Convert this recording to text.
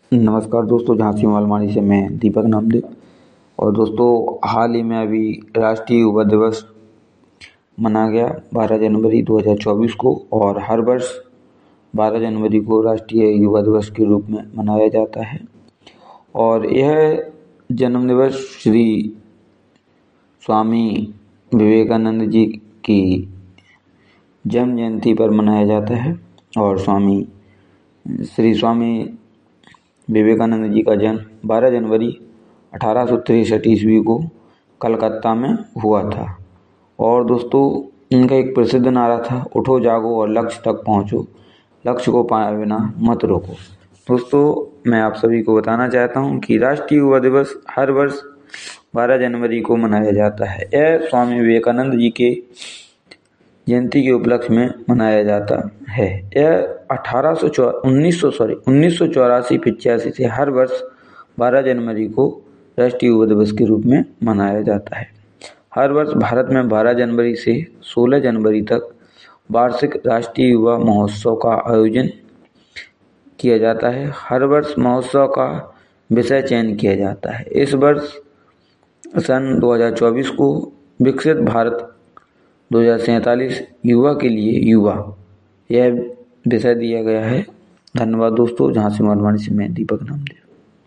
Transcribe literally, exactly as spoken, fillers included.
नमस्कार दोस्तों, झांसी मालवानी से मैं दीपक नामदेव। और दोस्तों, हाल ही में अभी राष्ट्रीय युवा दिवस मनाया गया बारह जनवरी दो हज़ार चौबीस को। और हर वर्ष बारह जनवरी को राष्ट्रीय युवा दिवस के रूप में मनाया जाता है। और यह जन्म दिवस श्री स्वामी विवेकानंद जी की जन्म जयंती पर मनाया जाता है। और स्वामी श्री स्वामी विवेकानंद जी का जन्म बारह जनवरी अठारह सौ तिरसठ ईस्वी को कलकत्ता में हुआ था। और दोस्तों, इनका एक प्रसिद्ध नारा था, उठो जागो और लक्ष्य तक पहुंचो, लक्ष्य को पाए बिना मत रोको। दोस्तों, मैं आप सभी को बताना चाहता हूं कि राष्ट्रीय युवा दिवस हर वर्ष बारह जनवरी को मनाया जाता है। यह स्वामी विवेकानंद जी के जयंती के उपलक्ष्य में मनाया जाता है। यह अठारह सौ उन्नीस सौ सॉरी उन्नीस सौ चौरासी पिचासी से हर वर्ष बारह जनवरी को राष्ट्रीय युवा दिवस के रूप में मनाया जाता है। हर वर्ष भारत में बारह जनवरी से सोलह जनवरी तक वार्षिक राष्ट्रीय युवा महोत्सव का आयोजन किया जाता है। हर वर्ष महोत्सव का विषय चयन किया जाता है। इस वर्ष सन दो हज़ार चौबीस को विकसित भारत दो हज़ार सैंतालीस युवा के लिए युवा यह विषय दिया गया है। धन्यवाद दोस्तों। झांसी मालवानी से मैं दीपक नामदेव।